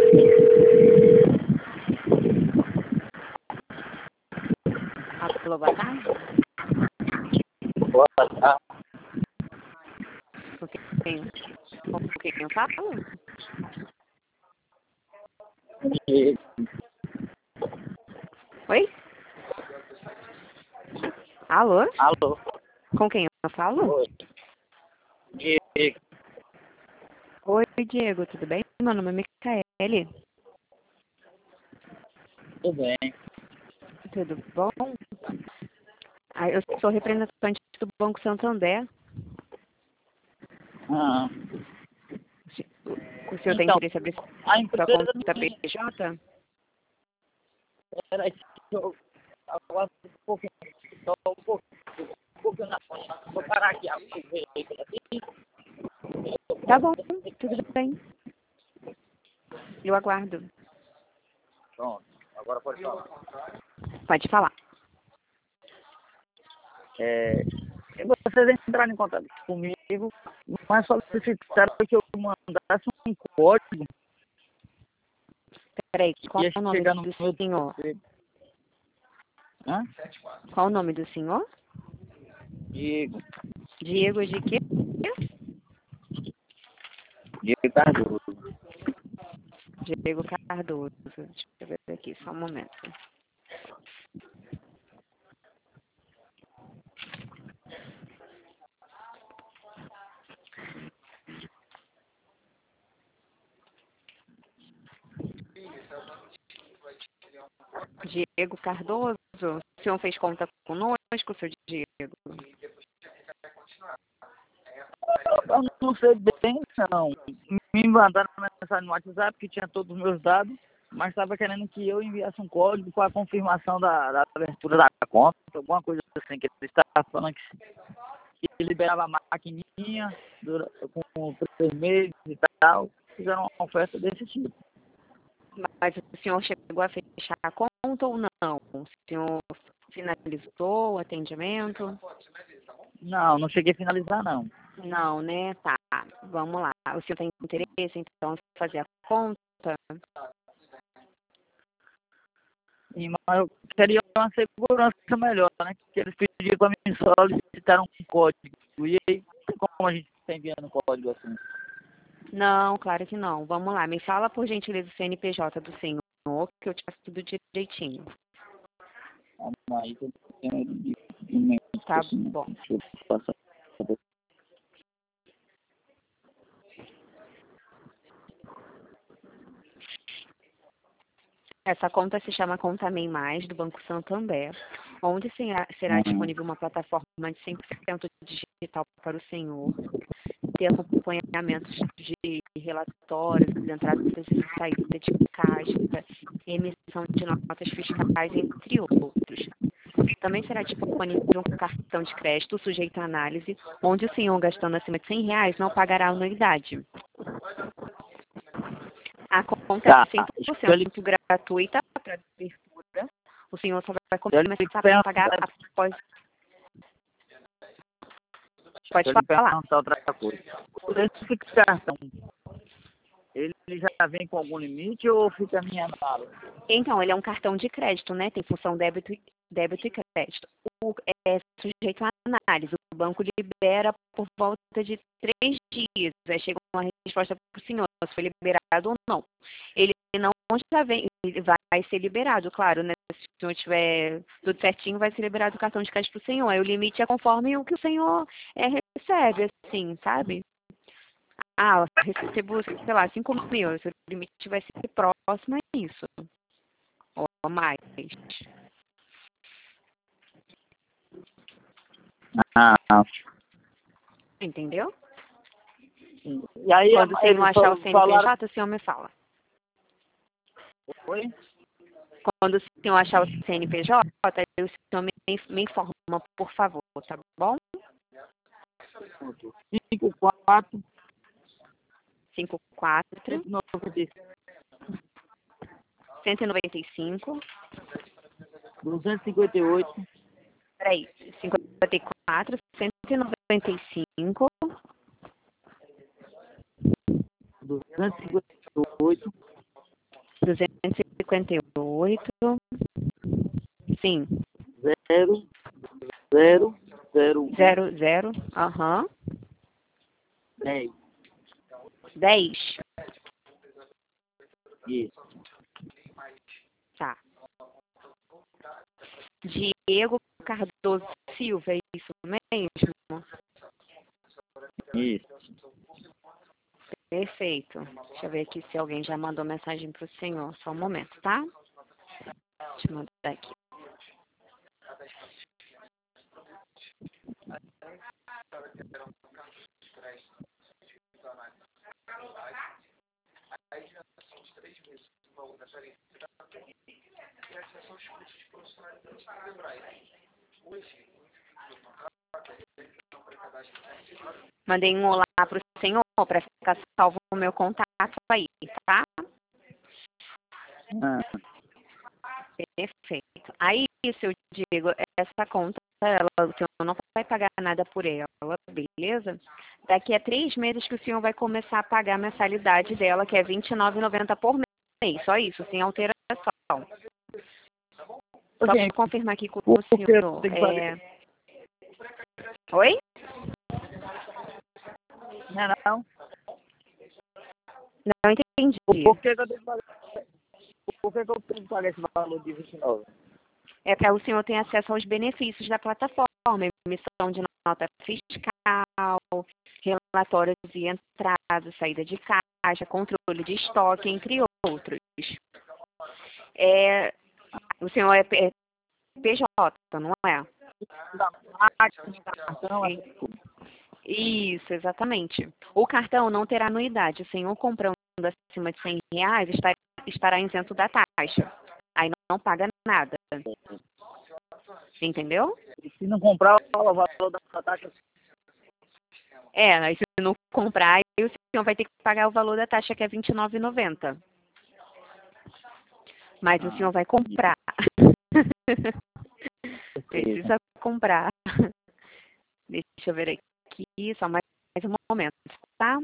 Alô, boa tarde. Boa tarde. Com quem eu falo? Oi? Alô? Alô? Com quem eu falo? Oi. Diego. Oi, Diego, tudo bem? Meu nome é Micaele. Tudo bem. Tudo bom? Eu sou representante do Banco Santander. Ah, O senhor tem então, interesse em abrir a sua empresa conta me... PJ? Era eu... Agora só um pouquinho na frente. Vou parar aqui o veículo aqui. Tá bom, tudo bem. Eu aguardo. Pronto, agora pode falar. Pode falar. Vocês entraram em contato comigo, mas solicitaram que eu mandasse um código Peraí, que qual ia é o nome chegar no do meu... senhor? Hã? Qual o nome do senhor? Diego. Diego de quê? Diego Cardoso. Diego Cardoso. Deixa eu ver aqui, só um momento. Diego Cardoso, o senhor fez conta conosco, seu Diego? Eu não sei bem, não. Me mandaram uma mensagem no WhatsApp que tinha todos os meus dados, mas estava querendo que eu enviasse um código para a confirmação da abertura da conta, alguma coisa assim, que ele estava falando que liberava a maquininha com 3 meses e tal. Fizeram uma oferta desse tipo. Mas o senhor chegou a fechar a conta ou não? O senhor finalizou o atendimento? Não, não cheguei a finalizar, não. Não, né? Tá, vamos lá. O senhor tem interesse, então, em fazer a conta? Mas eu queria uma segurança melhor, né? Que eles pediram para mim solicitar um código. E aí, como a gente está enviando um código assim? Não, claro que não. Vamos lá, me fala por gentileza o CNPJ do senhor, que eu te faço tudo direitinho. Aí que eu tenho de mente, Tá assim, bom. deixa eu passar. Essa conta se chama Conta MEI Mais, do Banco Santander, onde será disponível uma plataforma de 100% digital para o senhor, ter acompanhamentos de relatórios, entradas e saídas de caixa, emissão de notas fiscais, entre outros. Também será disponível um cartão de crédito sujeito à análise, onde o senhor, gastando acima de R$ 100, não pagará anuidade. A conta Tá, é deixa eu 100% gratuita para abertura. O senhor só vai começar a perguntar, pagar após... deixa Pode eu lhe falar. perguntar outra coisa. Esse cartão, ele já vem com algum limite ou fica minha mala? Então, ele é um cartão de crédito, né? Tem função débito e crédito. É sujeito à análise. O banco libera por volta de 3 dias. Aí chega uma resposta para o senhor, se foi liberado ou não. Ele não já vem, ele vai ser liberado, claro, né? Se o senhor tiver tudo certinho, vai ser liberado o cartão de crédito para o senhor. Aí o limite é conforme o que o senhor recebe, assim, sabe? Ah, eu recebo, sei lá, 5.000. O limite vai ser próximo a isso. Ou mais. Ah, Entendeu? e aí Quando o senhor eles achar o falaram... CNPJ, o senhor me fala. Oi? Quando o senhor achar o CNPJ, aí o senhor me informa, por favor, tá bom? 54 54 195. 258 Peraí, 54 195 258 258. Sim. 0001. 00. Aham. 10. 10. Isso. Tá. Diego Cardoso Silva, é isso mesmo? Isso. Perfeito. Deixa eu ver aqui se alguém já mandou mensagem para o senhor. Só um momento, tá? Deixa eu mandar aqui. Mandei um olá para o senhor para ficar salvo o meu contato aí, tá? Ah, Perfeito. Aí, seu Diego, essa conta, o senhor não vai pagar nada por ela, beleza? Daqui a 3 meses que o senhor vai começar a pagar a mensalidade dela, que é R$ 29,90 por mês. Só isso, sem alteração. Só para confirmar aqui com o senhor. Oi? não. Não entendi. Por que eu tenho que pagar? Por que eu tenho que pagar esse valor de 29? É para o senhor ter acesso aos benefícios da plataforma, emissão de nota fiscal, relatórios de entrada, saída de caixa, controle de estoque, entre outros. O senhor é PJ, não é? Da máquina, cartão, Isso, exatamente. O cartão não terá anuidade. O senhor comprando acima de R$ 100 estará isento da taxa. Aí não paga nada. Entendeu? E se não comprar, o valor da taxa. Aí se não comprar, aí o senhor vai ter que pagar o valor da taxa, que é R$ 29,90. Mas o senhor vai comprar. Precisa comprar. Deixa eu ver aqui, só mais um momento, tá?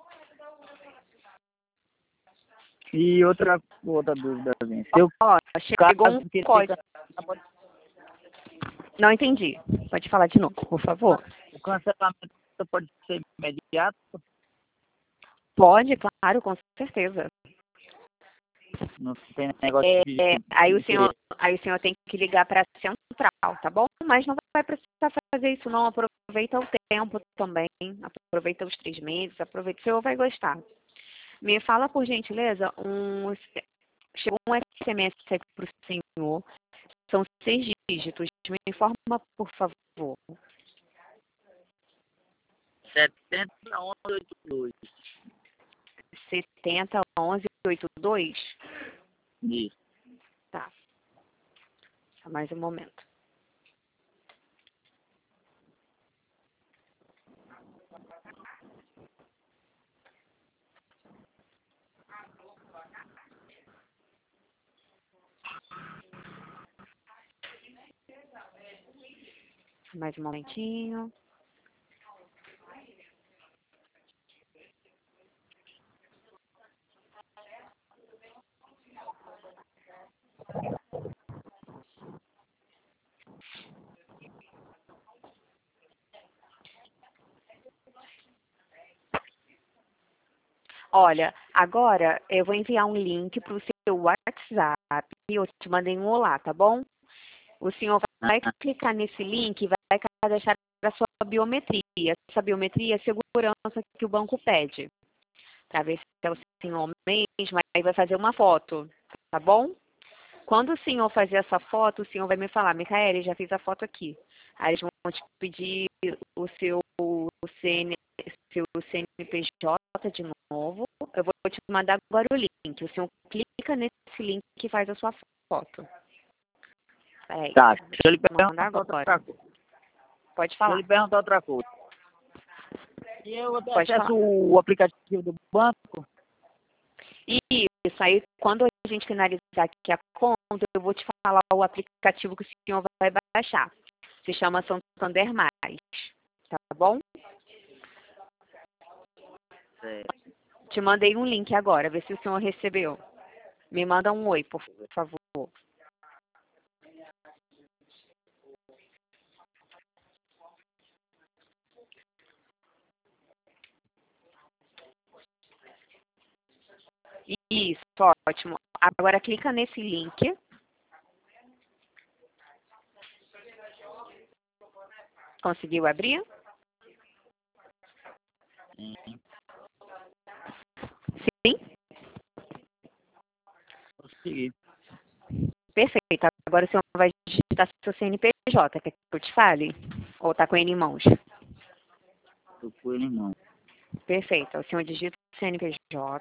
E outra dúvida, se eu chegou um código. Não entendi. Pode falar de novo, por favor. O cancelamento pode ser imediato? Pode, claro, com certeza. Não tem negócio de... Aí o senhor tem que ligar para a central, tá bom? Mas não vai precisar fazer isso não. Aproveita o tempo também. Aproveita os 3 meses. Aproveita. O senhor vai gostar. Me fala, por gentileza, chegou um SMS aqui para o senhor. São 6 dígitos. Me informa, por favor. 701182. 701182? Isso. Tá. Só mais um momento. Mais um momentinho. Olha, agora eu vou enviar um link para o seu WhatsApp. Eu te mandei um olá, tá bom? O senhor vai clicar nesse link e vai cadastrar a sua biometria. Essa biometria é a segurança que o banco pede. Para ver se é o senhor mesmo, aí vai fazer uma foto, tá bom? Quando o senhor fazer essa foto, o senhor vai me falar: Micaele, já fiz a foto aqui. Aí eles vão te pedir o seu CNPJ de novo. Eu vou te mandar agora o link. O senhor clica nesse link e faz a sua foto. Peraí, Tá, deixa eu lhe mandar perguntar agora. outra coisa. Pode falar. Deixa eu lhe perguntar outra coisa. E eu vou ter Pode acesso falar. ao aplicativo do banco? Isso, aí quando a gente finalizar aqui a conta, eu vou te falar o aplicativo que o senhor vai baixar. Se chama Santander Mais, tá bom? É. Te mandei um link agora, vê se o senhor recebeu. Me manda um oi, por favor. Isso, ótimo. Agora clica nesse link. Conseguiu abrir? Sim. Sim? Consegui. Perfeito. Agora o senhor vai digitar seu CNPJ, quer que eu te fale? Ou está com ele em mãos? Tô com ele, não. Perfeito. O senhor digita o CNPJ.